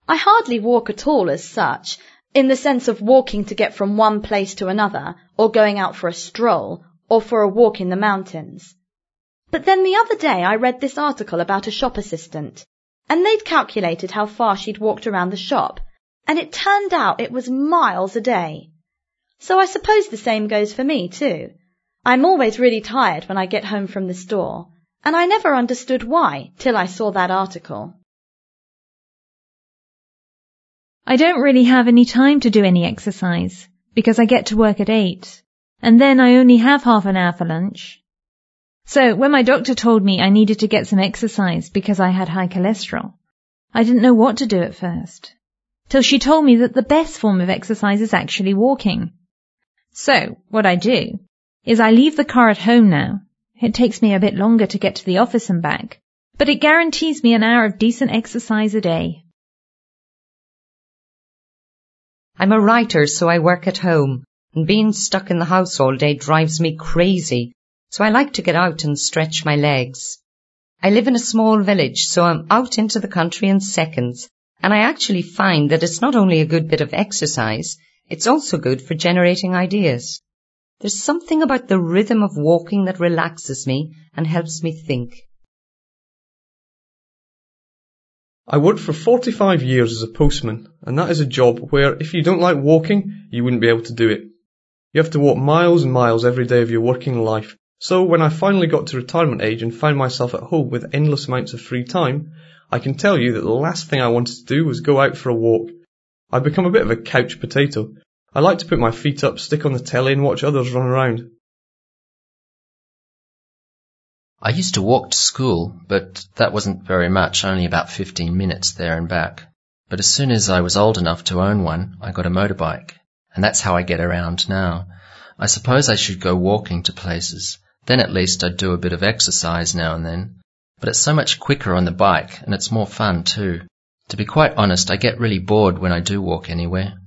I hardly walk at all as such, in the sense of walking to get from one place to another, or going out for a stroll, or for a walk in the mountains. But then the other day I read this article about a shop assistant, and they'd calculated how far she'd walked around the shop, and it turned out it was miles a day. So I suppose the same goes for me too. I'm always really tired when I get home from the store, and I never understood why till I saw that article. I don't really have any time to do any exercise, because I get to work at 8, and then I only have half an hour for lunch. So when my doctor told me I needed to get some exercise because I had high cholesterol, I didn't know what to do at first, till she told me that the best form of exercise is actually walking. So what I do is I leave the car at home now. It takes me a bit longer to get to the office and back, but it guarantees me an hour of decent exercise a day. I'm a writer, so I work at home, and being stuck in the house all day drives me crazy, so I like to get out and stretch my legs. I live in a small village, so I'm out into the country in seconds, and I actually find that it's not only a good bit of exercise, it's also good for generating ideas. There's something about the rhythm of walking that relaxes me and helps me think. I worked for 45 years as a postman, and that is a job where if you don't like walking, you wouldn't be able to do it. You have to walk miles and miles every day of your working life. So when I finally got to retirement age and found myself at home with endless amounts of free time, I can tell you that the last thing I wanted to do was go out for a walk. I've become a bit of a couch potato. I like to put my feet up, stick on the telly and watch others run around. I used to walk to school, but that wasn't very much, only about 15 minutes there and back. But as soon as I was old enough to own one, I got a motorbike, and that's how I get around now. I suppose I should go walking to places. Then at least I'd do a bit of exercise now and then. But it's so much quicker on the bike, and it's more fun too. To be quite honest, I get really bored when I do walk anywhere.